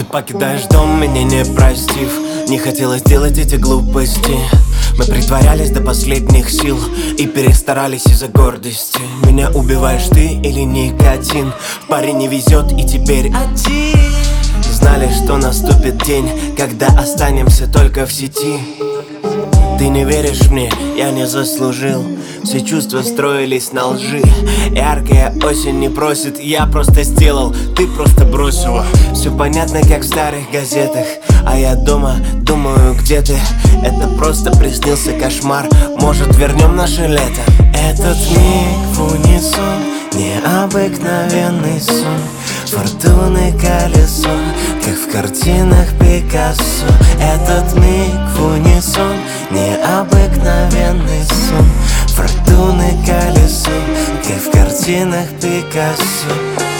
покидаешь дом, меня не простив. Не хотелось делать эти глупости. Мы притворялись до последних сил и перестарались из-за гордости. Меня убиваешь ты или никотин? В паре не везет и теперь один. Знали, что наступит день, когда останемся только в сети. Ты не веришь мне, я не заслужил. Все чувства строились на лжи. Яркая осень не просит, я просто сделал, ты просто бросила. Все понятно, как в старых газетах, а я дома думаю, где ты. Это просто приснился кошмар, может вернем наше лето. Этот миг в унисон, необыкновенный сон. Фортуны колесо, как в картинах Пикассо. Этот миг в унисон, необыкновенный сон. Фортуны колесо, как в картинах Пикассо.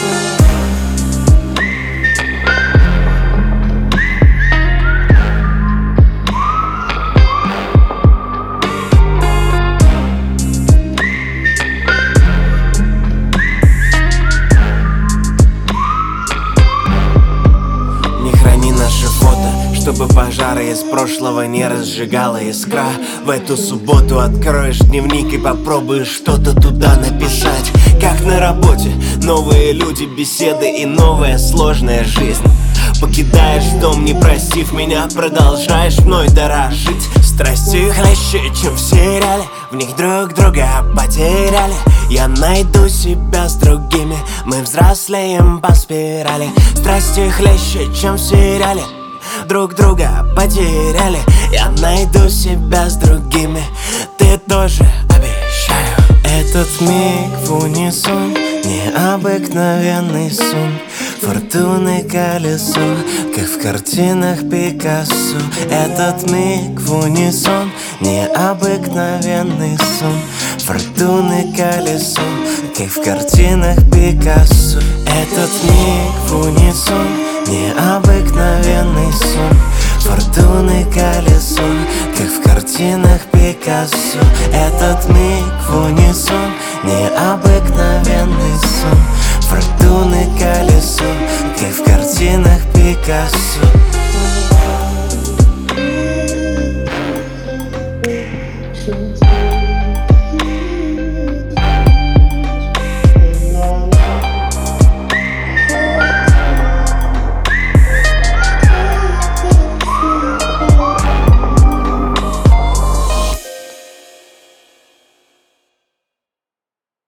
Чтобы пожары из прошлого не разжигала искра. В эту субботу откроешь дневник и попробуешь что-то туда написать. Как на работе, новые люди, беседы и новая сложная жизнь. Покидаешь дом, не простив меня, продолжаешь мной дорожить. Страсти хлеще, чем в сериале, в них друг друга потеряли. Я найду себя с другими, мы взрослеем по спирали. Страсти хлеще, чем в сериале, друг друга потеряли. Я найду себя с другими, ты тоже, обещаю. Этот миг в унисон, необыкновенный сон. Фортуны колесо, как в картинах Пикассо. Этот миг в унисон, необыкновенный сон. Фортуны колесо, как в картинах Пикассо. Этот миг в унисон, необыкновенный сон. Фортуны колесо, как в картинах Пикассо. Этот миг в унисон, необыкновенный сон. Фортуны колесо, как в картинах Пикассо.